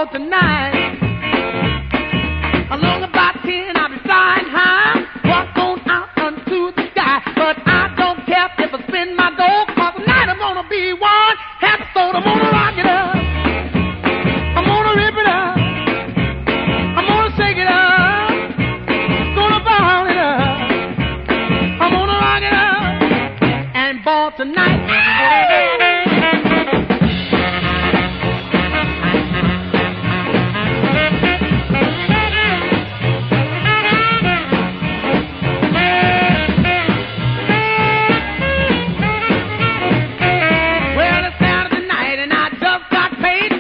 tonight. Along about 10, I'll be flying high. Walk on out unto the sky. But I don't care if I spin my dough, 'cause tonight I'm gonna be one happy soul. I'm gonna rock it up. I'm gonna rip it up. I'm gonna shake it up. Gonna ball it up. I'm gonna rock it up. And ball tonight.